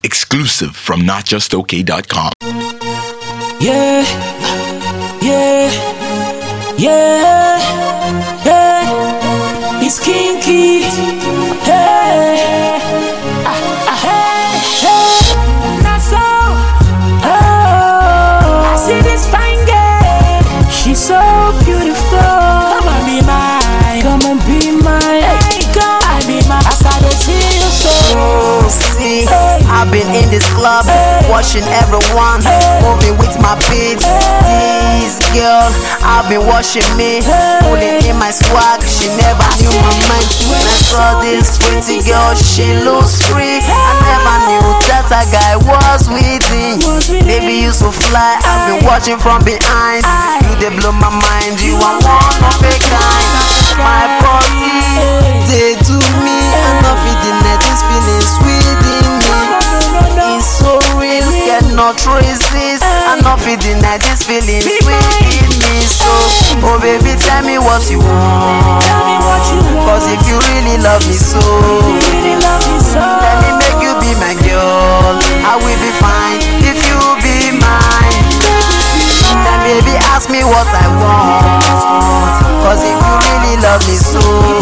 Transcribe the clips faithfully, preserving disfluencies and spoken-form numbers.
Exclusive from not just okay dot com. Yeah, yeah, yeah, yeah. It's kinky. Hey, ah, ah, hey, hey. That's all. Oh, I see this fine girl. She's so beautiful. Come and be mine. Come and be mine. Hey, come and be mine. As I don't see you so. See, I've been in this club, watching everyone moving with my beat. This girl, I've been watching me, pulling in my swag. She never knew my mind. When I saw this pretty girl, she looks free. I never knew that a guy was waiting. Baby, you so fly, I've been watching from behind. You they blow my mind, you are one of a kind. My body, they do me, I'm not feeding it, this feeling sweet in me. It's so real, cannot resist. I'm not feeding it, this feeling sweet in me. So, oh baby, tell me what you want. Cause if you really love me so, let me make you be my girl. I will be fine if you be mine. Then baby, ask me what I want. Cause if you really love me so,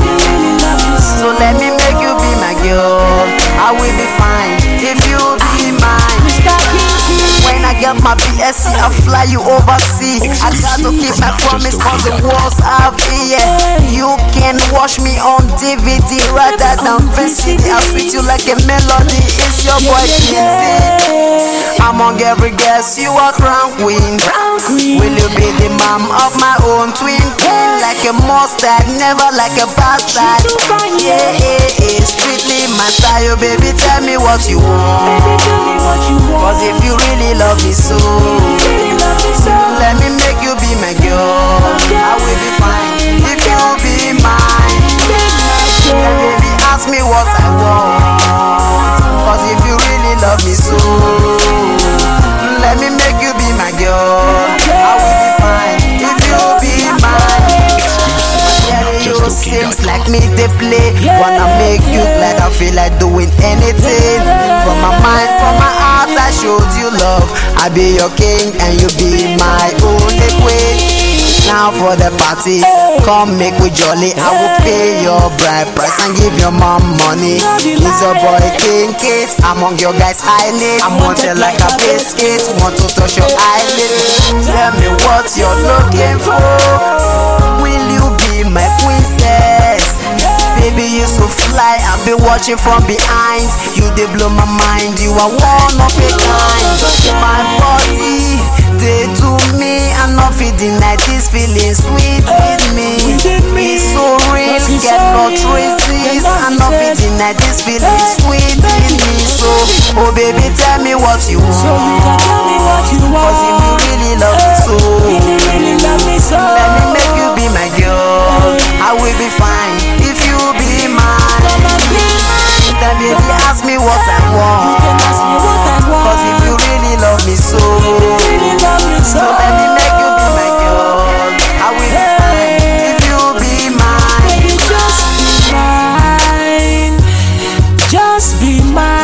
so let me make you be my girl. I will be fine if you be mine. When I get my B S C, I'll fly you overseas. I got to keep my promise on the walls of here. You can watch me on D V D rather than V C D. I'll sweet you like a melody. It's your boy Kinsey. Among every guest, you are crown queen. Will you be the mom of my own twin queen? Like a mustard, never like a bastard. Yeah, yeah, yeah, strictly my style, baby. Tell me what you want. Cause if you really love me so, let me make you be my girl. I will be fine if you be mine. Then baby, ask me what I want. Cause if you really love me so, let me make you be my girl. I will be fine if you be mine. You seems like me they play. Wanna make you glad, I feel like doing anything. From my mind, from my heart, I showed you love. I be your king and you be my only queen. Now for the party, come make we jolly. I will pay your bride price and give your mom money. He's your boy King Kate, among your guys eyelid. I'm wanted like a biscuit, want to touch your eyelid. Tell me what you're looking for. Will you be my princess? Baby, you so fly, I've been watching from behind. You they blow my mind, you are one of a kind. My body, they do me, I'm not feeding like this feeling sweet with me. It's so real, cannot resist. I'm not feeding like this feeling sweet in me. So, oh baby, tell me what you want. Cause if you really love me so, let me make you be my girl. I will be fine if you be mine. Then baby, ask me what I want. Cause if you really love me so, so let me make you be my girl. I will be fine if you be mine. Just be mine. Just be mine.